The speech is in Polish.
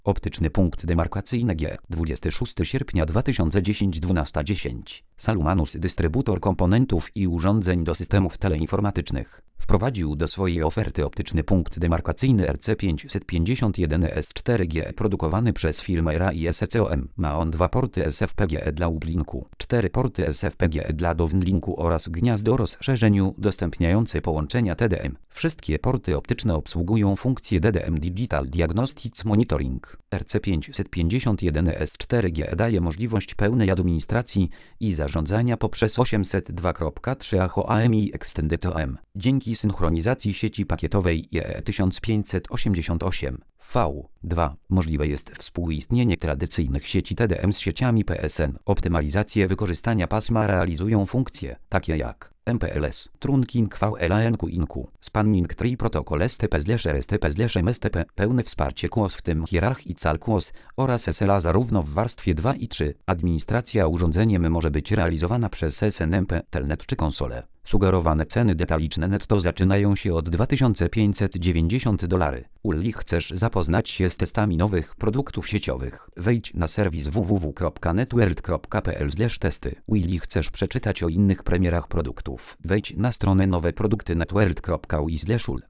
Optyczny punkt demarkacyjny G. 26 sierpnia 2010 12:10. Salumanus, dystrybutor komponentów i urządzeń do systemów teleinformatycznych, wprowadził do swojej oferty optyczny punkt demarkacyjny RC551S4G produkowany przez firmę RAI SCOM. Ma on 2 porty SFPGE dla uplinku, 4 porty SFPGE dla downlinku oraz gniazdo o rozszerzeniu udostępniające połączenia TDM. Wszystkie porty optyczne obsługują funkcję DDM Digital Diagnostics Monitoring. RC551S4G daje możliwość pełnej administracji i zarządzania poprzez 802.3 AHO-AMI Extended OM. Dzięki synchronizacji sieci pakietowej IEEE1588 V2 możliwe jest współistnienie tradycyjnych sieci TDM z sieciami PSN. Optymalizację wykorzystania pasma realizują funkcje takie jak MPLS, Trunking VLAN-Inku, Spanning Tree Protocol STP/RSTP/MSTP, pełne wsparcie QoS w tym hierarchical QoS oraz SLA zarówno w warstwie 2 i 3. Administracja urządzeniem może być realizowana przez SNMP, Telnet czy konsolę. Sugerowane ceny detaliczne netto zaczynają się od $2590. Uli, chcesz zapoznać się z testami nowych produktów sieciowych? Wejdź na serwis www.networld.pl/testy. Willy, chcesz przeczytać o innych premierach produktów? Wejdź na stronę nowe produkty networld.ui/ul.